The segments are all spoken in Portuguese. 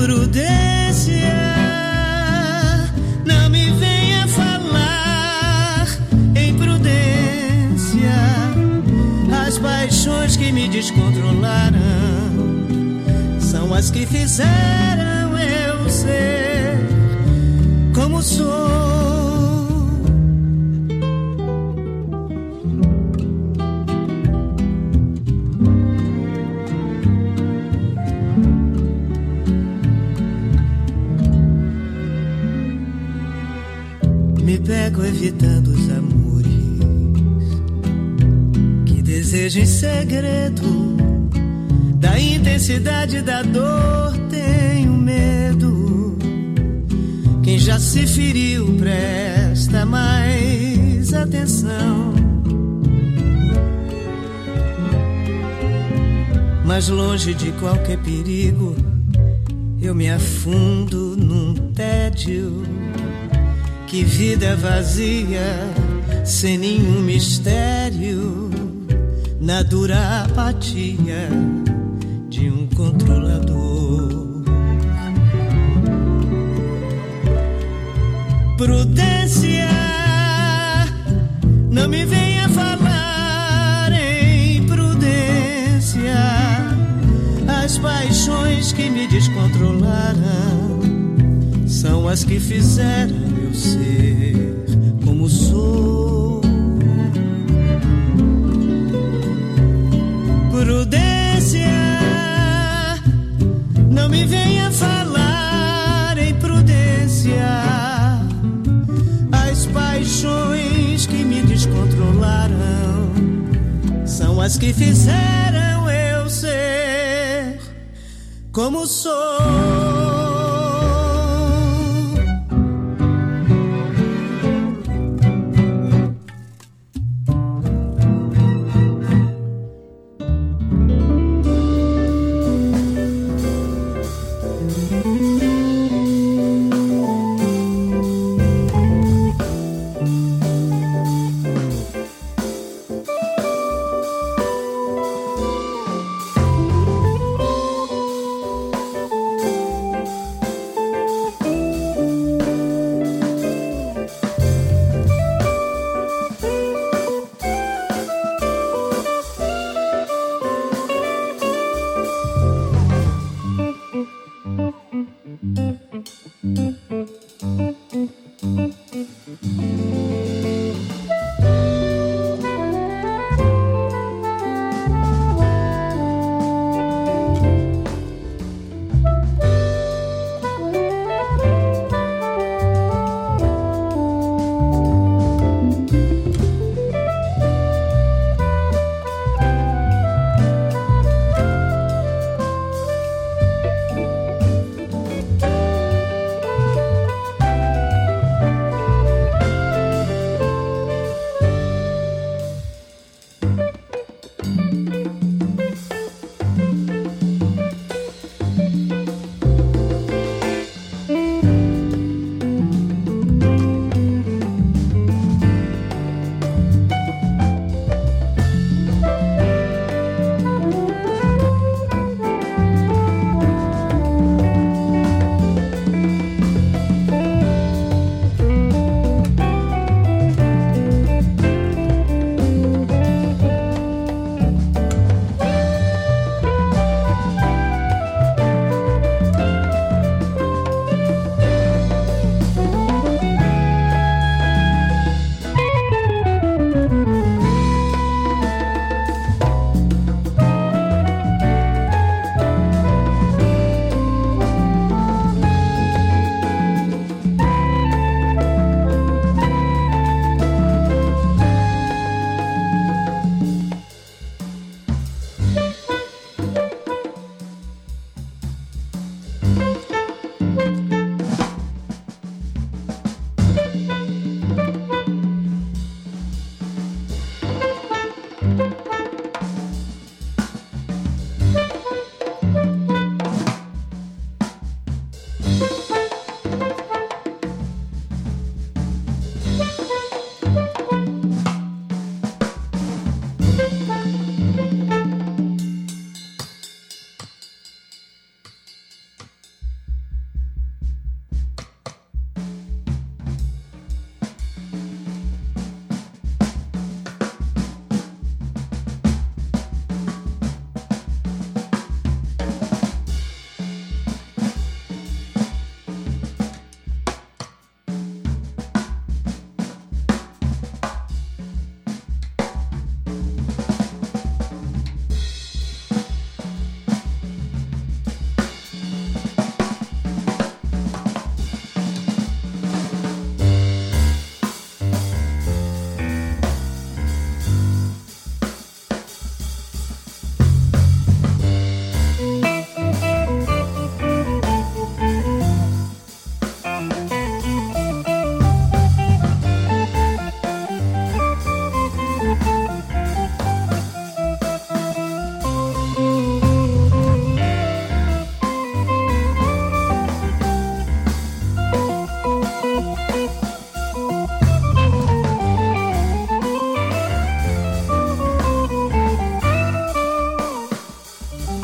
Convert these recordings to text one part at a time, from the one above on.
Prudência, não me venha falar em prudência. As paixões que me descontrolaram são as que fizeram eu ser como sou. Me pego evitando os amores que desejo em segredo. Da intensidade da dor tenho medo. Quem já se feriu presta mais atenção. Mas longe de qualquer perigo, eu me afundo num tédio. Que vida vazia, sem nenhum mistério, na dura apatia de um controlador. Prudência, não me venha falar em prudência. As paixões que me descontrolaram são as que fizeram eu ser como sou. Prudência, não me venha falar em prudência. As paixões que me descontrolaram são as que fizeram eu ser como sou.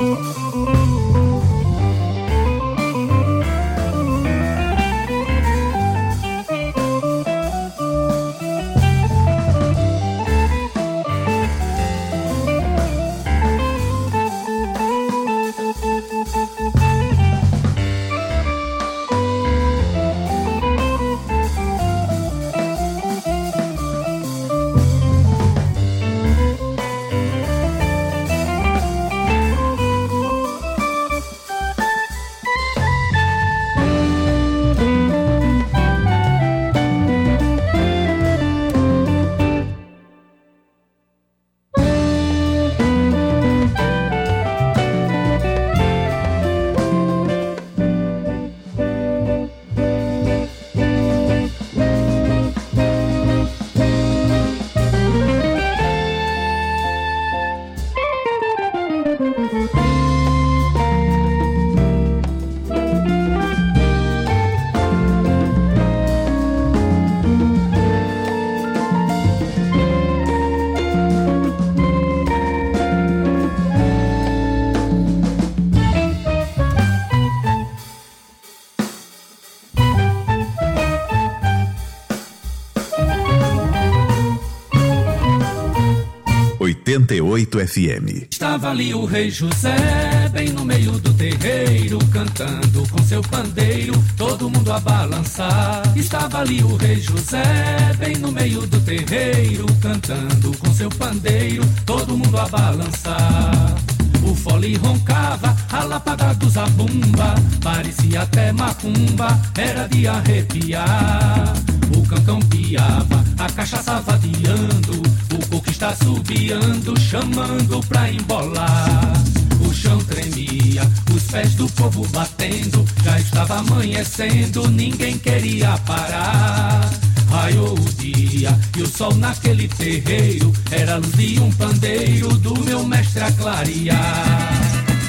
FM. Estava ali o rei José, bem no meio do terreiro, cantando com seu pandeiro, todo mundo a balançar. Estava ali o rei José, bem no meio do terreiro, cantando com seu pandeiro, todo mundo a balançar. O fole roncava, a lapada do zabumba, parecia até macumba, era de arrepiar. O cancão piava, a cachaça vadiando, o coco está subiando, chamando pra embolar. O chão tremia, os pés do povo batendo, já estava amanhecendo, ninguém queria parar. Raiou o dia e o sol naquele terreiro era a luz de um pandeiro do meu mestre a clarear.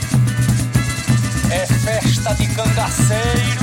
É festa de cangaceiro.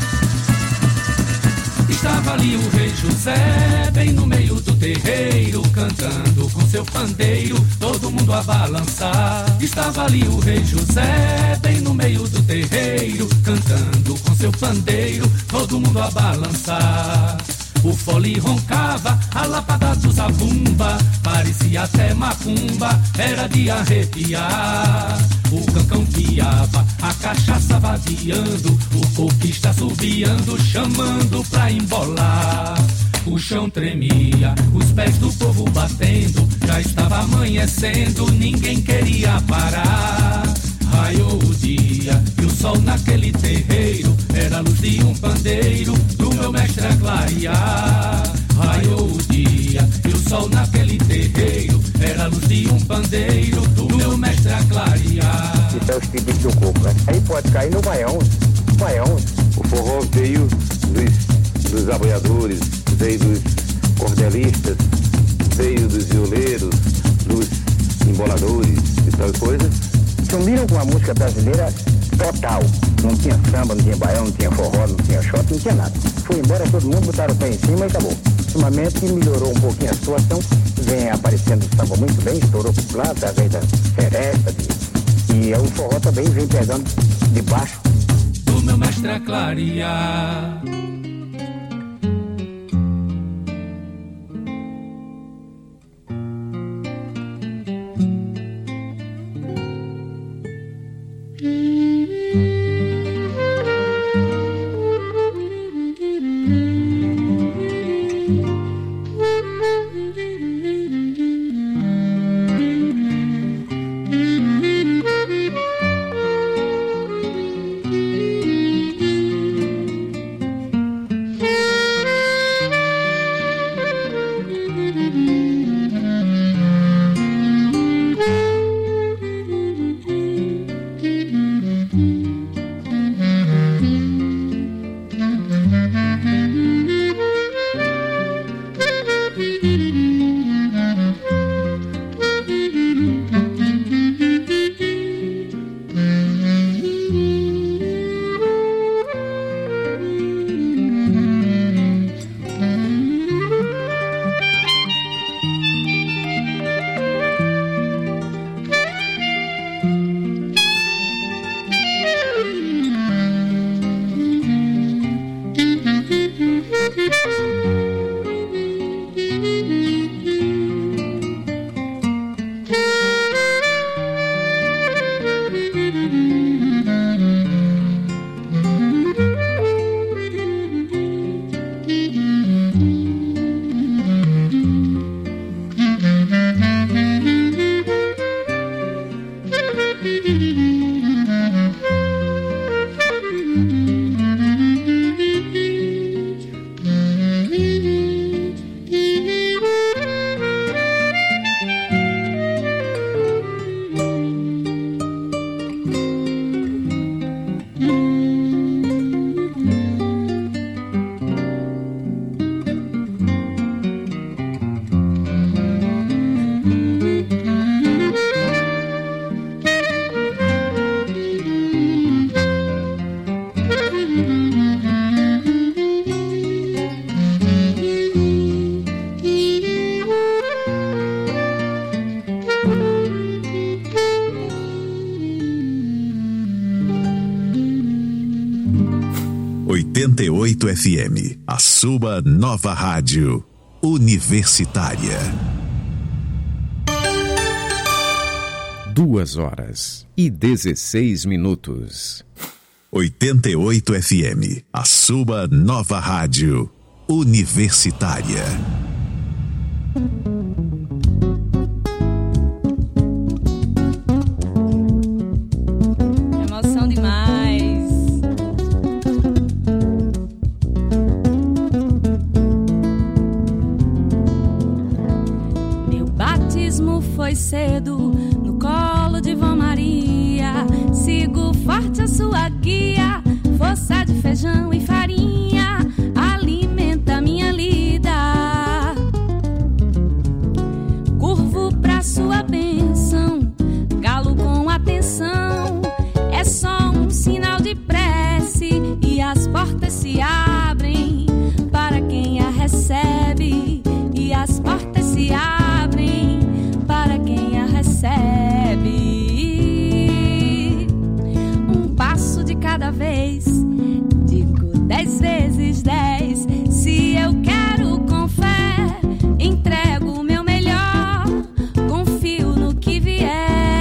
Estava ali o rei José, bem no meio do terreiro, cantando com seu pandeiro, todo mundo a balançar. Estava ali o rei José, bem no meio do terreiro, cantando com seu pandeiro, todo mundo a balançar. O fole roncava, a lapada do zabumba, parecia até macumba, era de arrepiar. O cancão piava, a cachaça vadiando, o coquista subiando, chamando pra embolar. O chão tremia, os pés do povo batendo, já estava amanhecendo, ninguém queria parar. Raiou o dia e o sol naquele terreiro era a luz de um pandeiro do meu mestre a clarear. Raiou o dia e o sol naquele terreiro era a luz de um pandeiro do meu mestre a clarear. Isso é os tipos do coco, né? Aí pode cair no baião. O forró veio dos aboiadores, veio dos cordelistas, veio dos violeiros, dos emboladores e tal coisa. Sumiram com a música brasileira total. Não tinha samba, não tinha baião, não tinha forró, não tinha shot, não tinha nada. Foi embora, todo mundo botaram o pé em cima e acabou. Ultimamente melhorou um pouquinho a situação, vem aparecendo o samba muito bem, estourou por lá, através da seresta, e o forró também vem pegando de baixo. Do meu mestre a clarear. 88 FM, a sua nova rádio universitária. 2h16. 88 FM, a sua nova rádio universitária. Emoção demais. Meu batismo foi cedo, no colo de Vó Maria. Sigo forte a sua guia, força de feijão e farinha alimenta minha lida. Curvo pra sua bênção, galo com atenção. É só um sinal de prece e as portas se abrem para quem a recebe. E as portas se abrem para quem a recebe. Um passo de cada vez, digo 10 vezes 10. Se eu quero com fé, entrego o meu melhor, confio no que vier.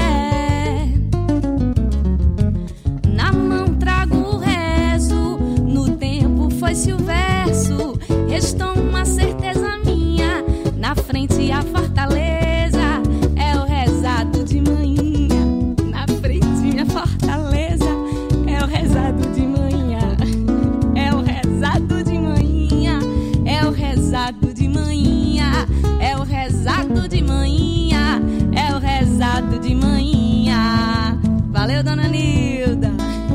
Na mão trago o rezo, no tempo foi-se o verso. Restou uma certeza minha, na frente a fortaleza é o rezado de manhã. Na frente a fortaleza é o rezado de manhã. É o rezado de manhã. É o rezado de manhã. É o rezado de manhã. É o rezado de manhã. Valeu, dona Nilda.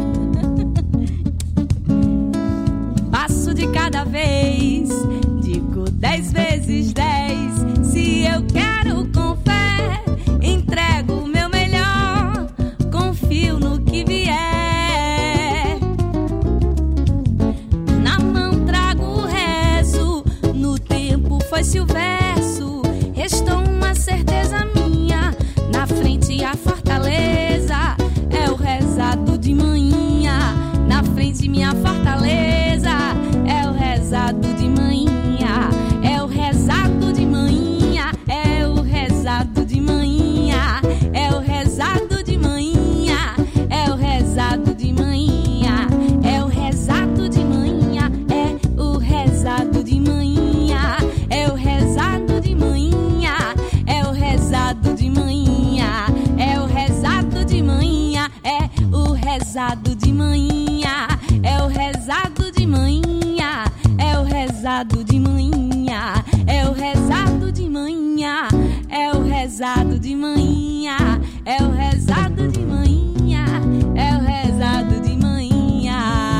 Passo de cada vez, digo 10 vezes 10. Se eu quero com fé, entrego o meu melhor, confio no que vier. Na mão trago o rezo, no tempo foi-se o verso. Restou uma certeza minha, na frente a fortaleza é o rezado de manhã. Na frente minha fortaleza é o rezado de manhã. É o rezado de manhã. É o rezado de manhã. É o rezado de manhã. É o rezado de manhã. É o rezado de manhã. É o rezado de manhã. É o rezado de manhã. É o rezado de manhã. É o rezado de manhã. É o rezado de manhã. É o rezado de manhã. É o rezado de manhã. É o rezado de manhã. É o rezado de manhã. É o rezado de manhã. É o rezado de manhã.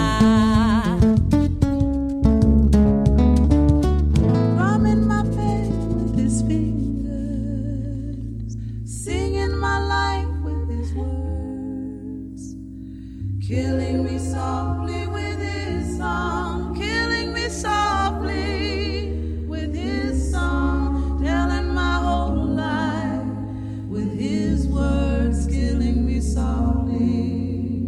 Drumming my face with his fingers, singing my life with his words, killing me softly with his song, killing me softly with his song, telling my whole life with his words, killing me softly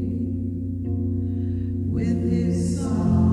with his song.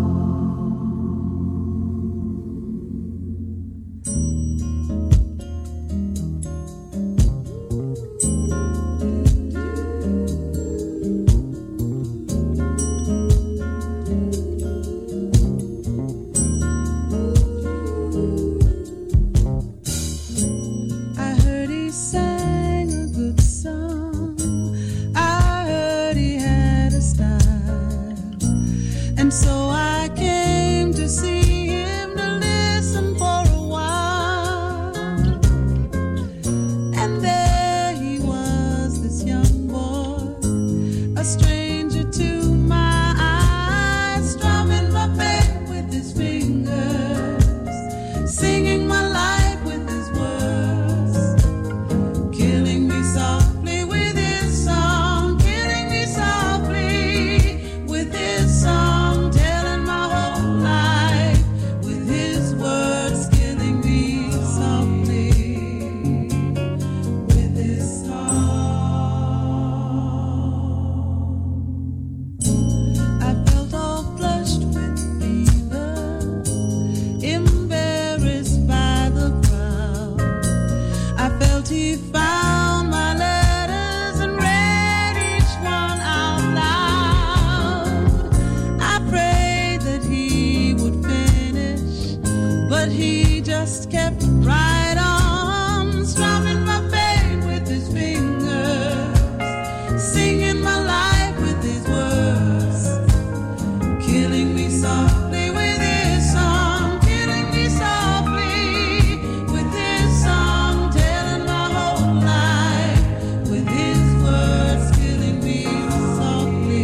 just kept right on strumming my pain with his fingers, singing my life with his words, killing me softly with his song, killing me softly with his song, telling my whole life with his words, killing me softly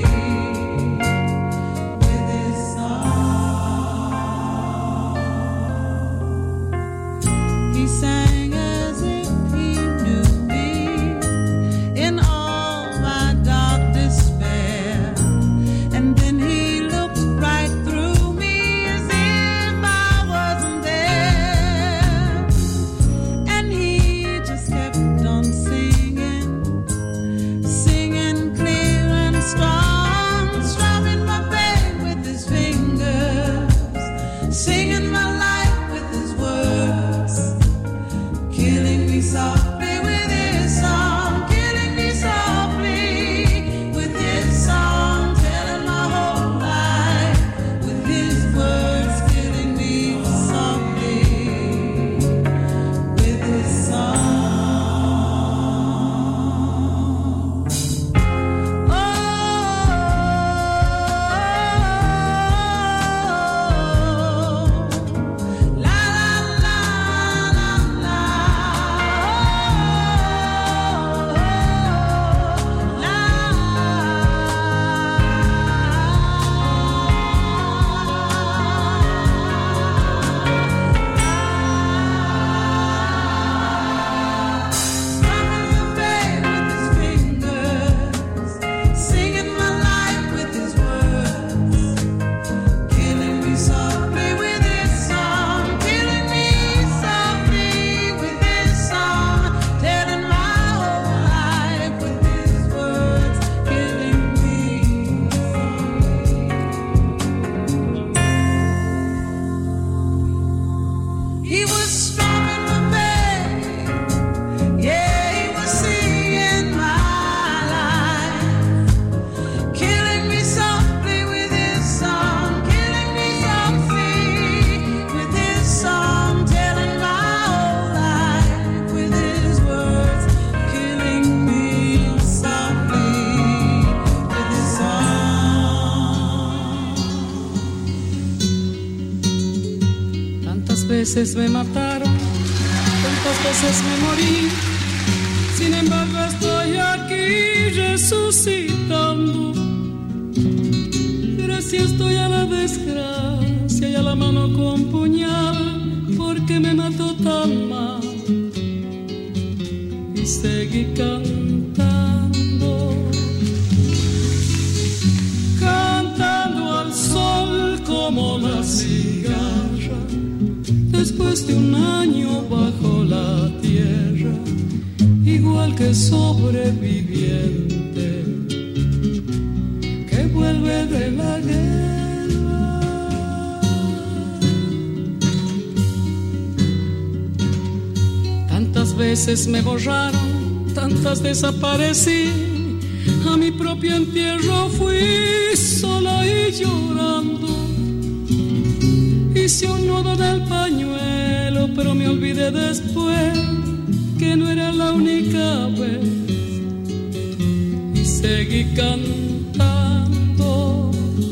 with his song. He sang as if he knew me in all my dark despair, and then he looked right through me as if I wasn't there, and he just kept on singing, singing clear and strong, strumming my pain with his fingers, singing my life with his words, killing me softly with his song, killing me softly with his song, telling my whole life with his words, killing me softly with his song. Oh, la la la la strumming my pain with his fingers, singing my life with his words, killing me softly with his song, killing me softly with his song, telling my whole life with his words, killing me softly. He was strumming my pain, yeah, he was singing my life, killing me softly with his song, killing me softly with his song, telling my whole life with his words, killing me softly with his song. Tantas veces me mataron, tantas veces me morí, sin embargo estoy aquí resucitando. Gracias estoy a la desgracia y a la mano con puñal, porque me mató tan mal. Y seguí cantando, cantando al sol como la cigarra, después de un año bajo la tierra, igual que sobreviviente que vuelve de la guerra. Tantas veces me borraron, tantas desaparecí, a mi propio entierro fui sola y llorando. Hice un nudo en el pañuelo, pero me olvidé después que no era la única vez. Y seguí cantando,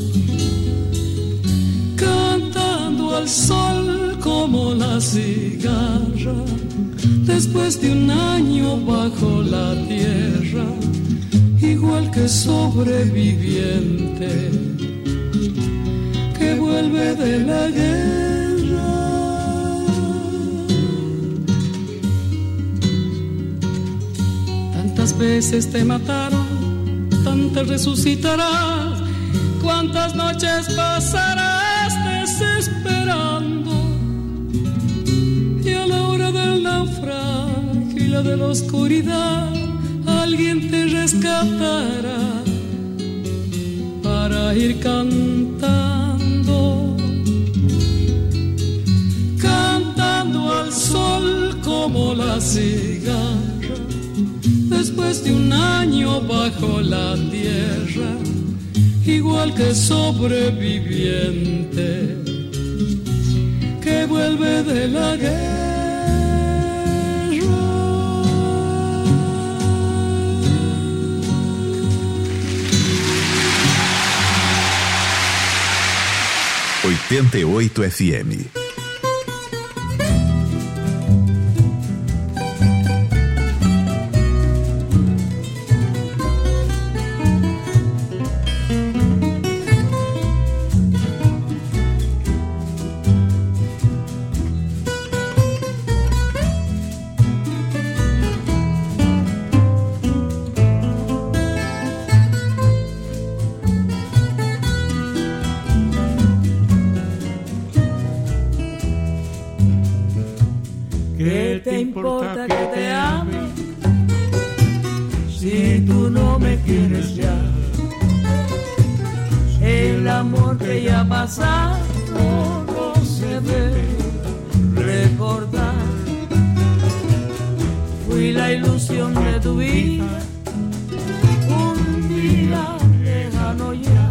cantando al sol como la cigarra, después de un año bajo la tierra, igual que sobreviviente que vuelve de la guerra. Tantas veces te mataron, tantas resucitarás, cuántas noches pasarás desesperando, y a la hora del naufragio y la de la oscuridad alguien te rescatará para ir cantando, cantando al sol como la cigarra, después de un año bajo la tierra, igual que sobreviviente que vuelve de la guerra. 88 FM. ¿Qué te importa que te ame si tú no me quieres ya? El amor que ya ha pasado no se debe recordar. Fui la ilusión de tu vida, un día lejano ya.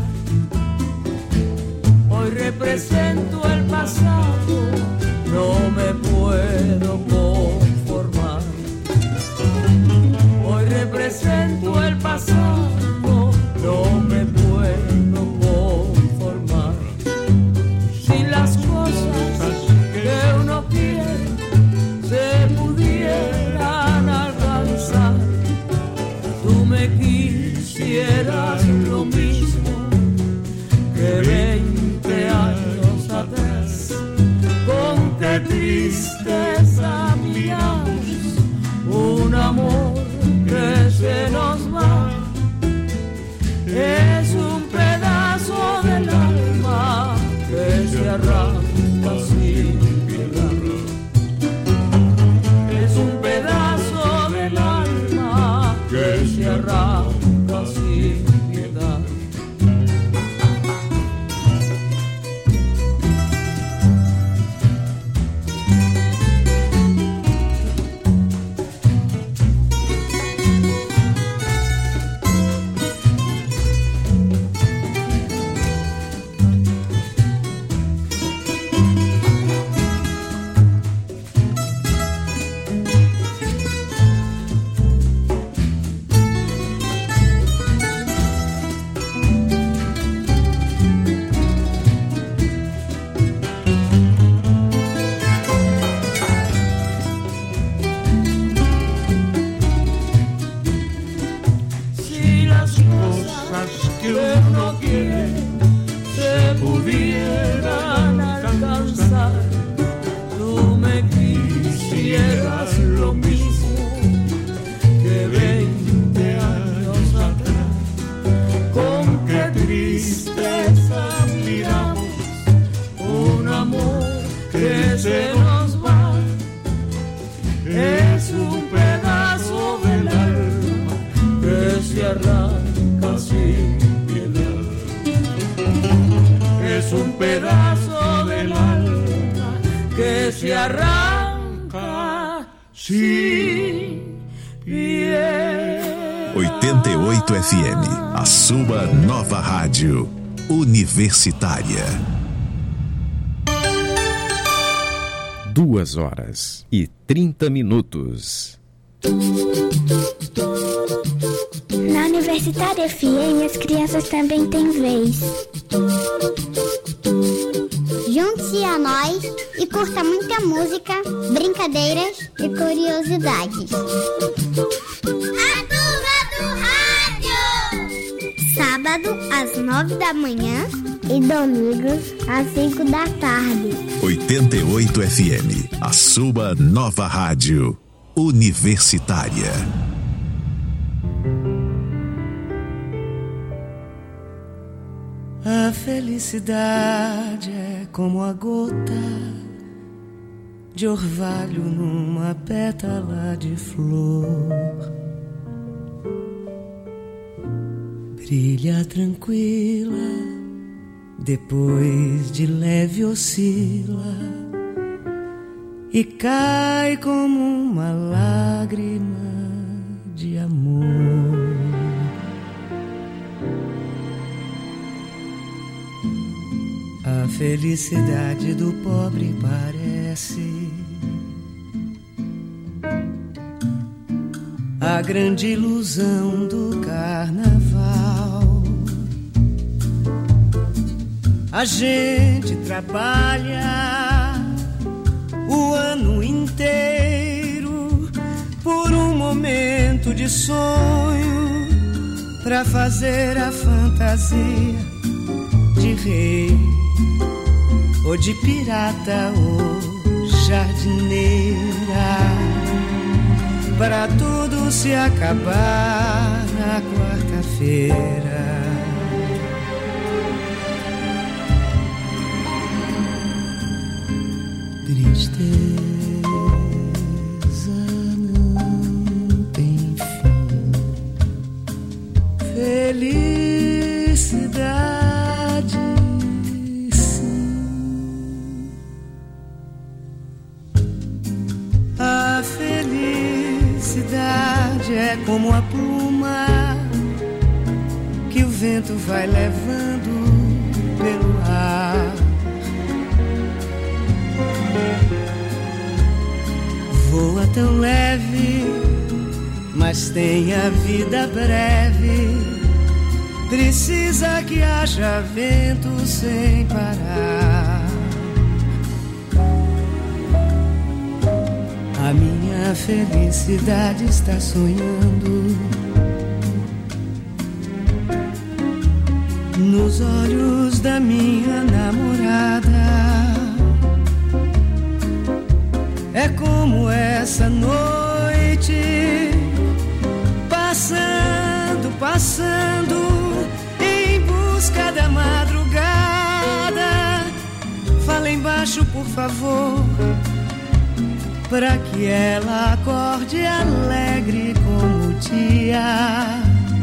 Hoy represento el pasado, no me puedo conformar. Hoy represento el pasado, no me puedo conformar. Si las cosas que uno quiere se pudieran alcanzar, tú me quisieras lo mismo que 20 años atrás. Con qué tristeza miramos un amor que se nos va. Es un pedazo del alma que se arranca sin piedad. Es un pedazo del alma que se arranca sin piedad. FM, a sua nova rádio universitária. 2h30. Na Universitária FM, as crianças também têm vez. Junte-se a nós e curta muita música, brincadeiras e curiosidades. Sábado às 9 da manhã e domingos às 5 da tarde. 88 FM, a sua nova rádio universitária. A felicidade é como a gota de orvalho numa pétala de flor. Brilha tranquila, depois de leve oscila e cai como uma lágrima de amor. A A felicidade do pobre parece a grande ilusão do carnaval. A gente trabalha o ano inteiro por um momento de sonho, pra fazer a fantasia de rei ou de pirata ou jardineira, pra tudo se acabar na quarta-feira. Tristeza não tem fim, felicidade sim. A felicidade é como a pluma que o vento vai levando pelo ar. Voa tão leve, mas tem a vida breve. Precisa que haja vento sem parar. A minha felicidade está sonhando nos olhos da minha namorada. É como essa noite, passando, passando, em busca da madrugada. Fala embaixo, por favor, pra que ela acorde alegre como o dia,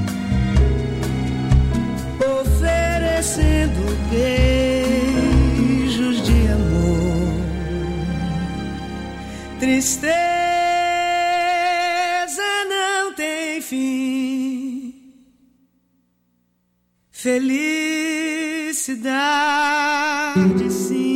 oferecendo beijos de amor. Tristeza não tem fim, felicidade sim.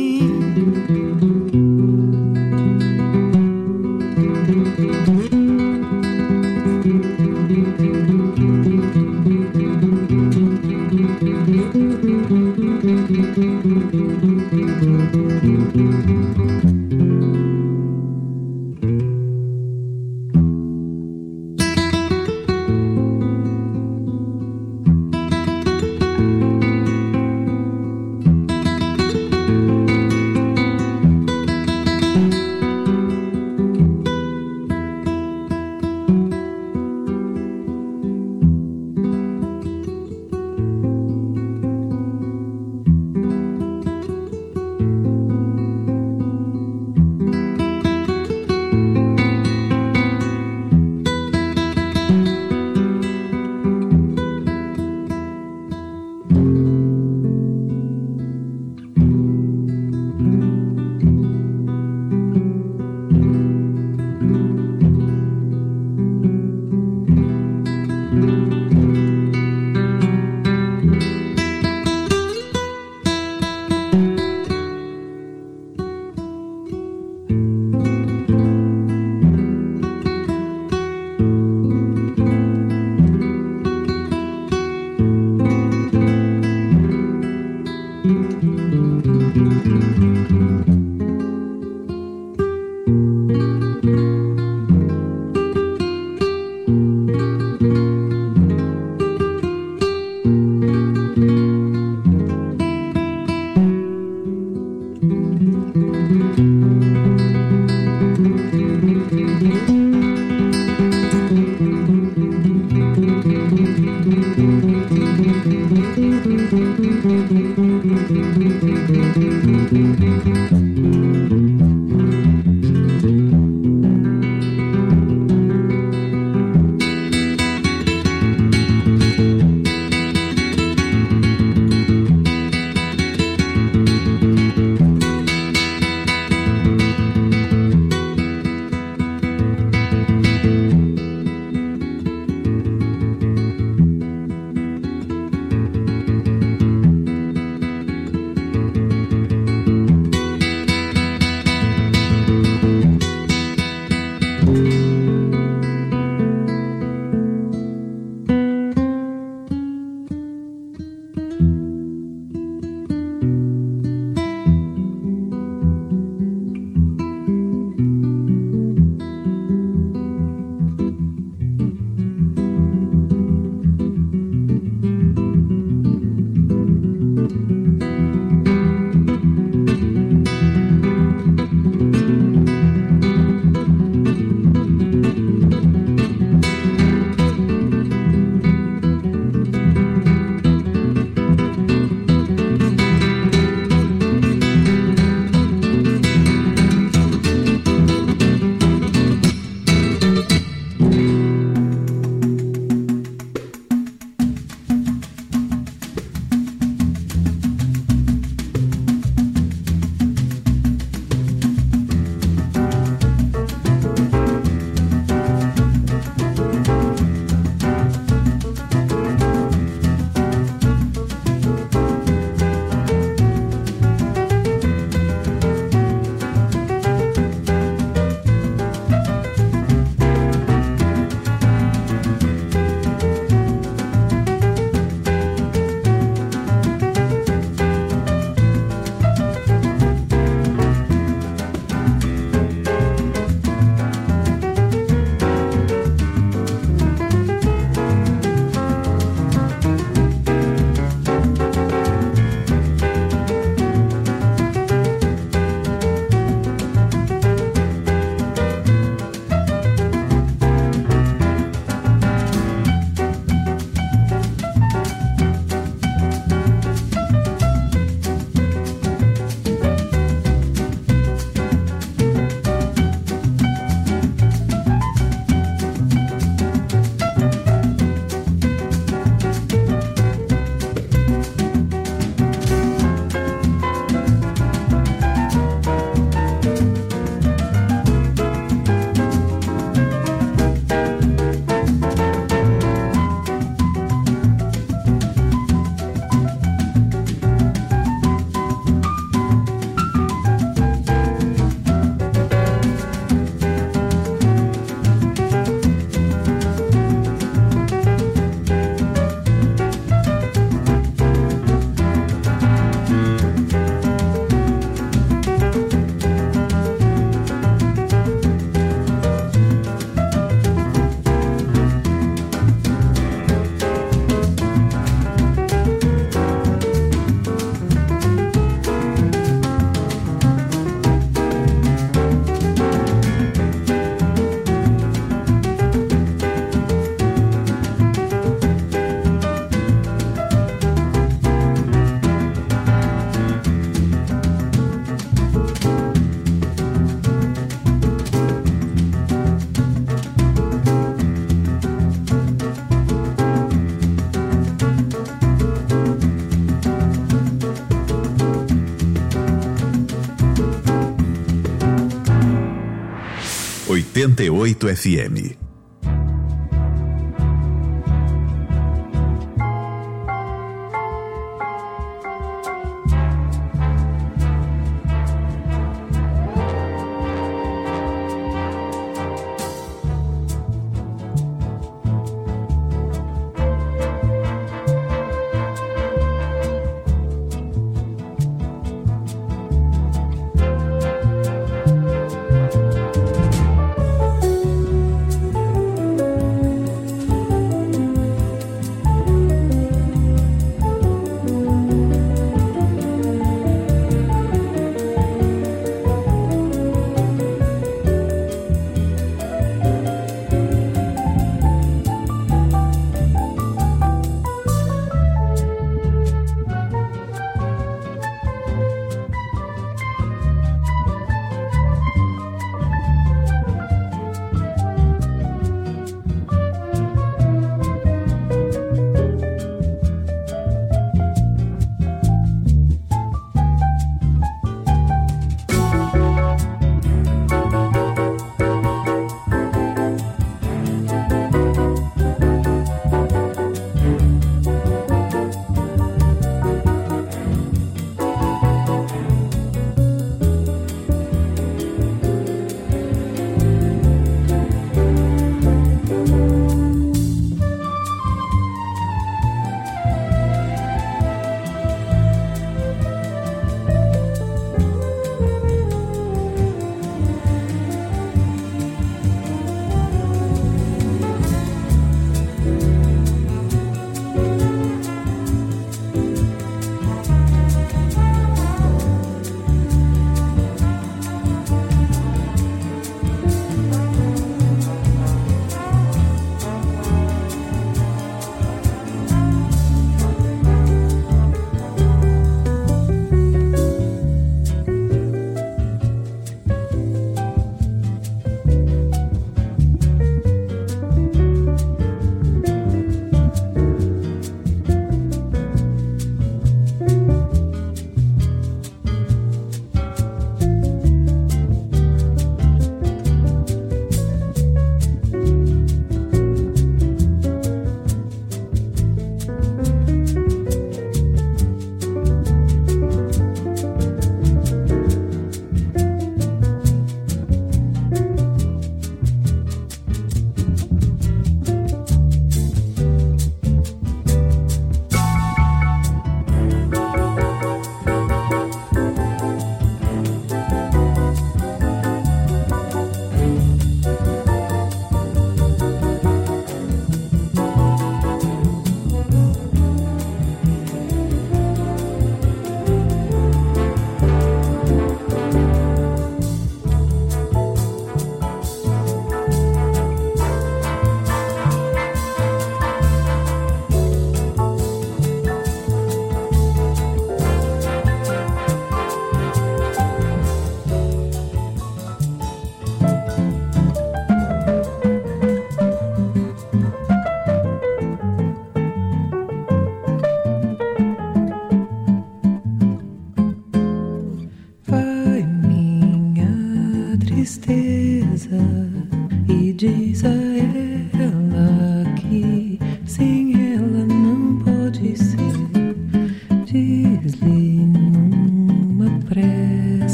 88 FM.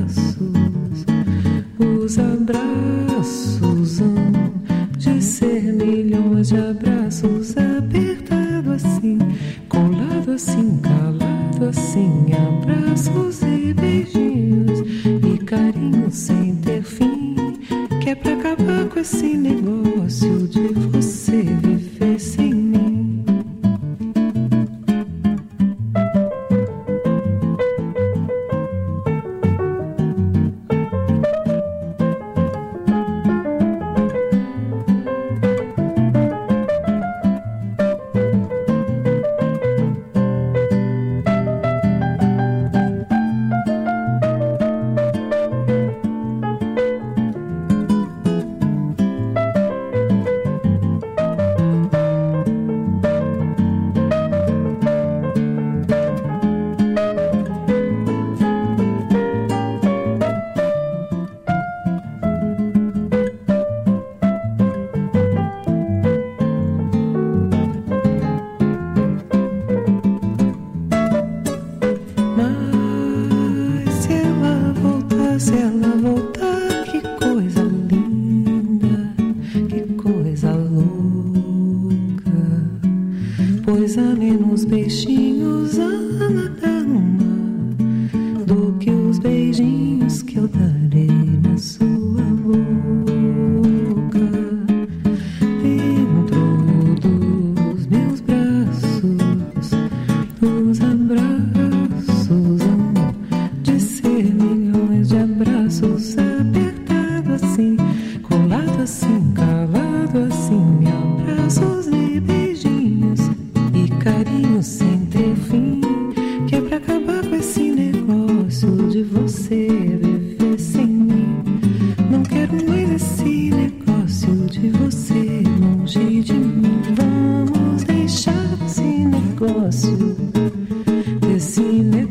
Os abraços hão de ser do que os beijinhos que eu darei na sua boca. Dentro dos meus braços, os abraços hão de ser milhões de abraços, apertado assim, colado assim, calado assim, abraços e beijinhos e carinhos sem ter fim, que é pra acabar com esse negócio de você viver sem mim. Não quero mais esse negócio de você longe de mim. Vamos deixar esse negócio, desse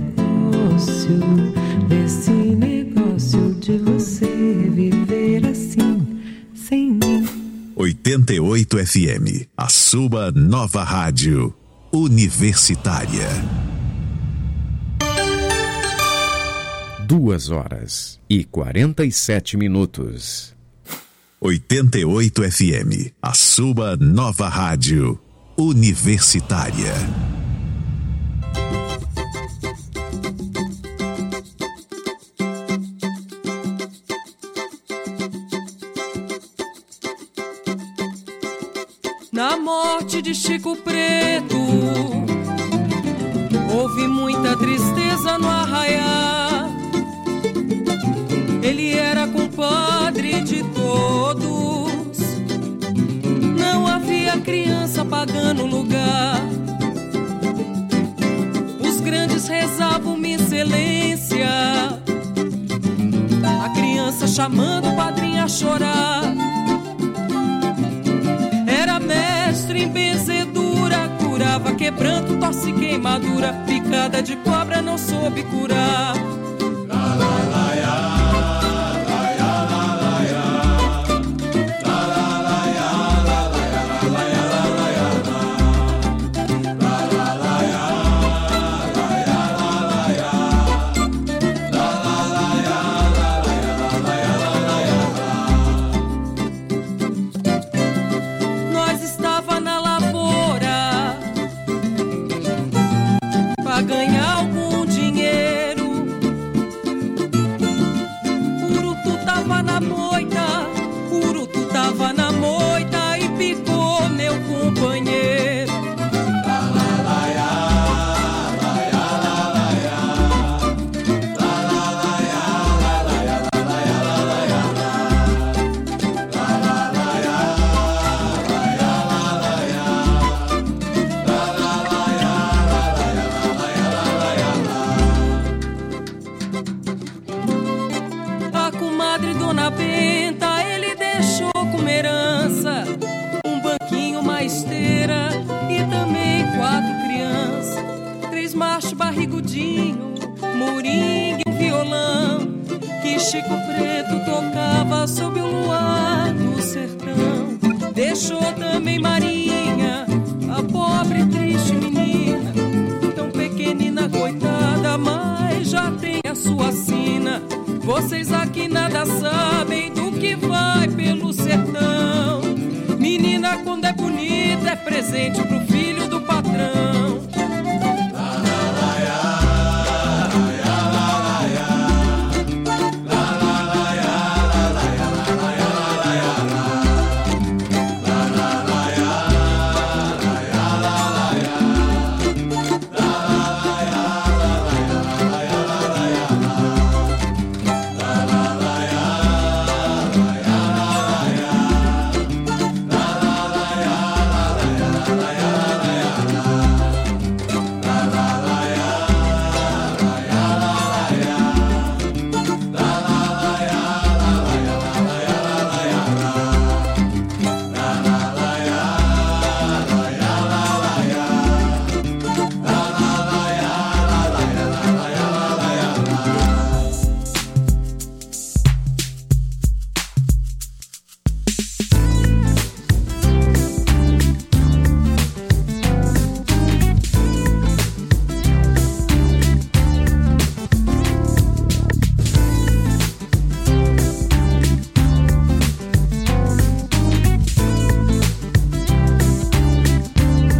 negócio de você viver assim sem mim. 88 FM, a sua nova rádio universitária. 2h47. 88 FM, a sua nova rádio universitária. Na morte de Chico Preto, houve muita tristeza no arraiá. Ele era compadre de todos, não havia criança pagando lugar. Os grandes rezavam uma excelência, a criança chamando o padrinho a chorar. Era mestre em benzedura, curava quebranto, tosse, queimadura, picada de cobra não soube curar. Ganhar algum dinheiro, Urutu tava na moita, Urutu tava na moita e picou meu companheiro. E também 4 crianças, 3 machos barrigudinho, moringa e um violão, que Chico Preto tocava sob o luar do sertão. Deixou também Marinha, a pobre e triste menina, tão pequenina, coitada, mas já tem a sua sina. Vocês aqui nada sabem do que vai pelo sertão. Menina, quando é bonita, é presente pro filho do patrão.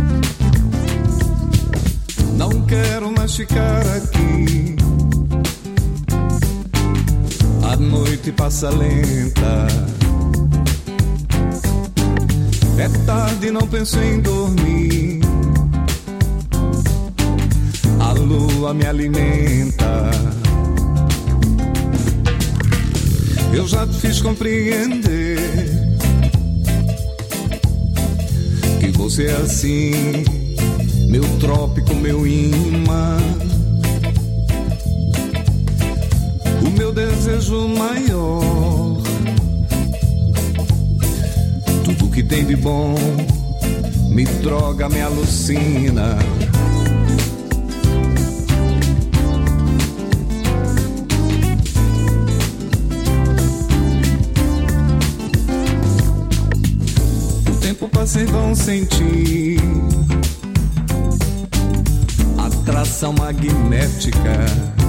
Ficar aqui noite passa lenta. É tarde, não penso em dormir. A lua me alimenta. Eu já te fiz compreender que você é assim, meu trópico, meu imã. O meu desejo maior, tudo que tem de bom me droga, me alucina. Sem vão sentir atração magnética,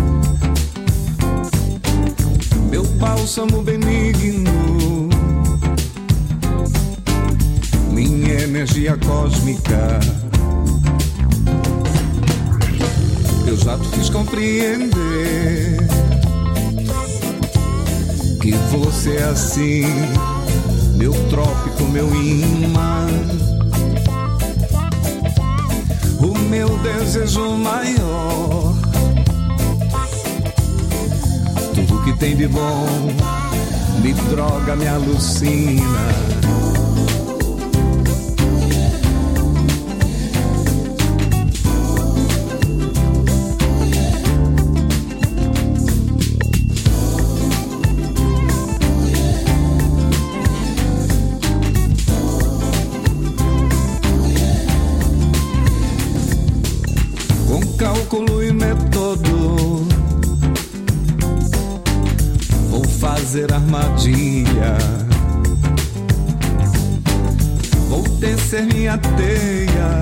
meu bálsamo benigno, minha energia cósmica. Eu já te fiz compreender que você é assim, meu trópico, meu imã. O meu desejo maior, tudo que tem de bom me droga, me alucina. Cálculo e método, vou fazer armadilha, vou tecer minha teia,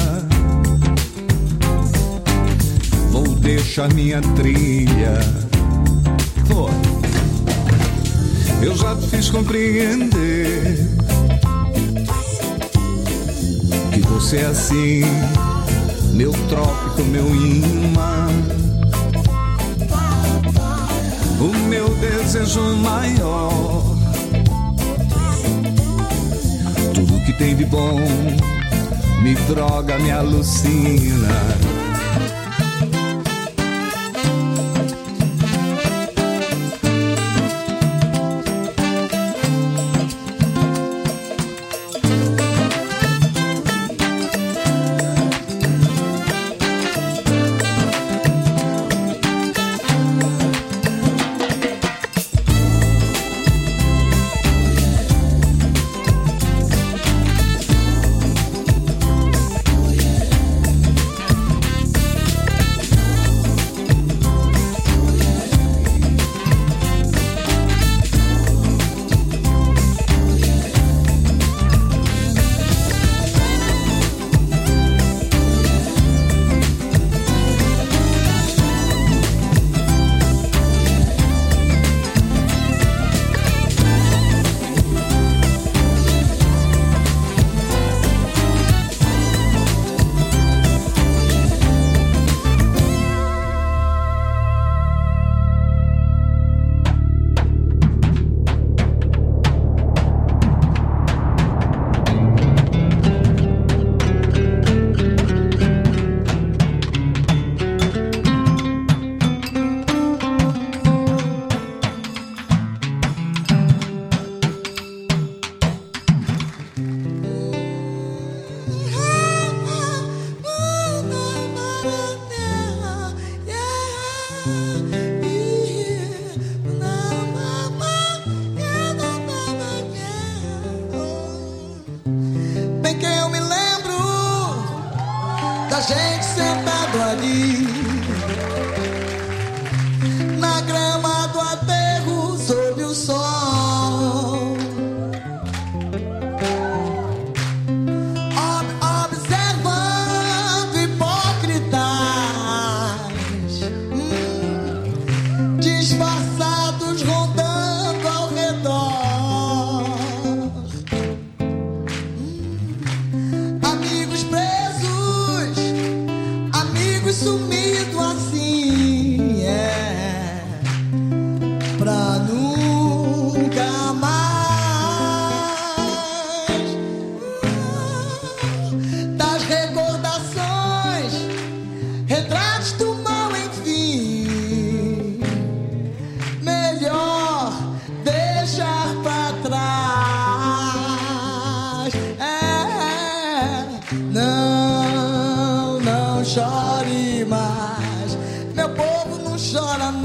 vou deixar minha trilha. Oh, eu já te fiz compreender que você é assim, meu trópico, meu imã. O meu desejo maior, tudo que tem de bom me droga, me alucina. Sumido assim, pra nunca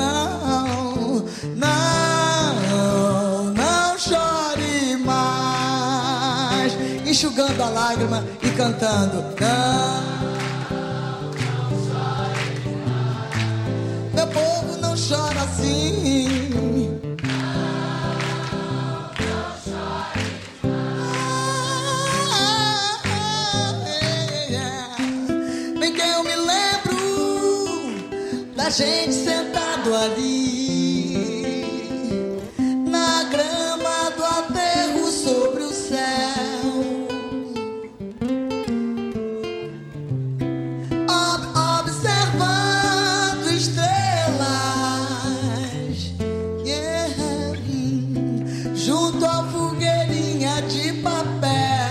não, não chore mais, enxugando a lágrima e cantando. Não, meu povo não chora assim. Bem que eu me lembro da gente sentado ali na grama do aterro sobre o céu, observando estrelas, yeah, junto à fogueirinha de papel.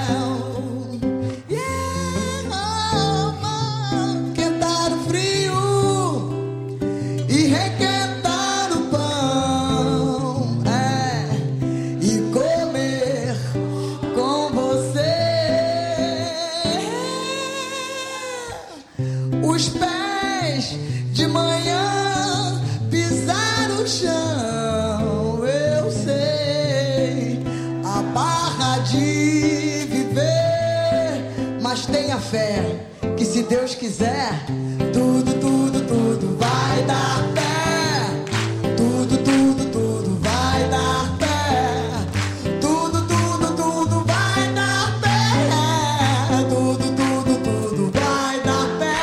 Os pés de manhã pisar o chão, eu sei a barra de viver, mas tenha fé que se Deus quiser, tudo, tudo, tudo vai dar pé, tudo, tudo, tudo vai dar pé, tudo, tudo, tudo vai dar pé, tudo, tudo, tudo vai dar pé.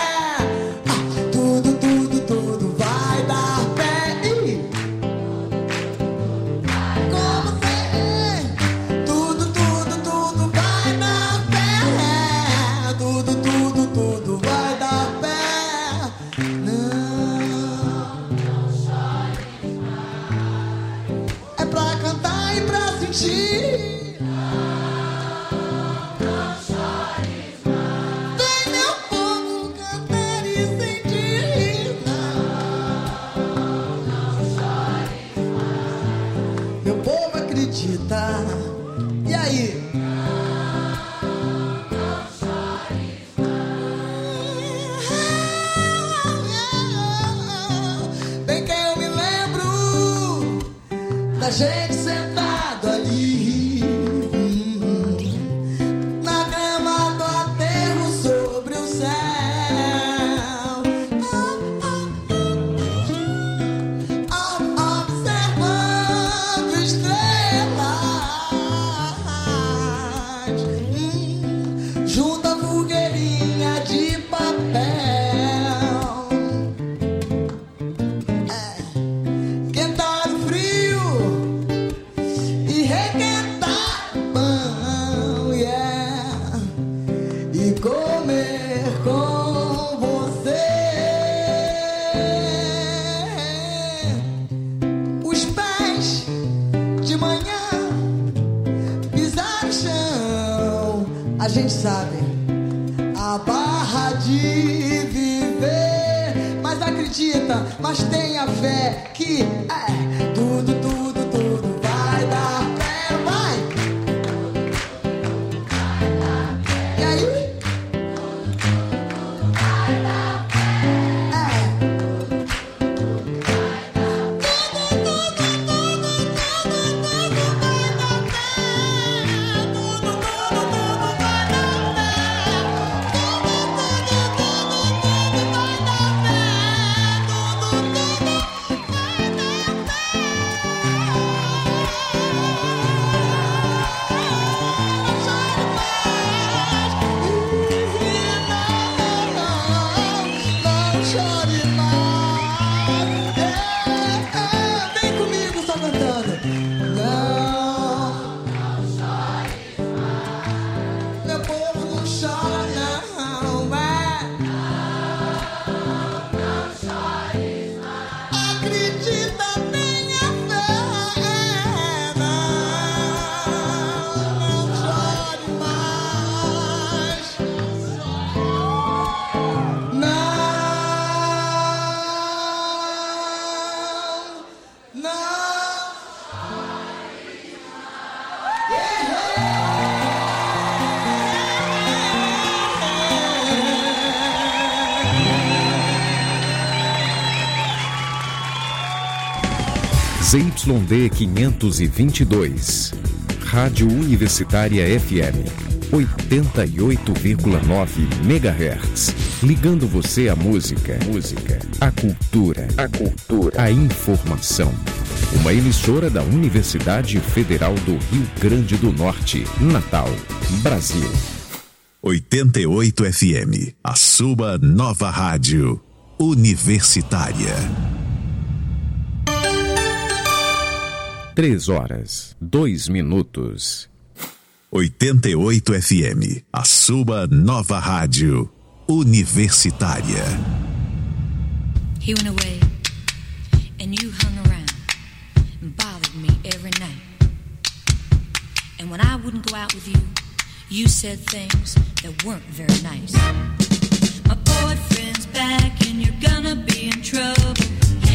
E aí? Bem que eu me lembro da gente sentado ali na grama do aterro sobre o céu, observando estrelas, junto à fogueirinha de papel, quentar o frio e requentar o pão, yeah, e comer com você. Os pés de manhã pisar o chão, a gente sabe a barra de viver, mas acredita, mas tenha fé que tudo, tudo, tudo vai dar pé, vai. E aí? Vai dar pé. ZYD 522, Rádio Universitária FM, 88,9 MHz, ligando você à música, à cultura, à informação. Uma emissora da Universidade Federal do Rio Grande do Norte, Natal, Brasil. 88 FM, a sua nova rádio universitária. 3h02. 88 FM, a sua nova rádio universitária. He went away and you hung around and bothered me every night. And when I wouldn't go out with you, you said things that weren't very nice. My boyfriend's back and you're gonna be in trouble.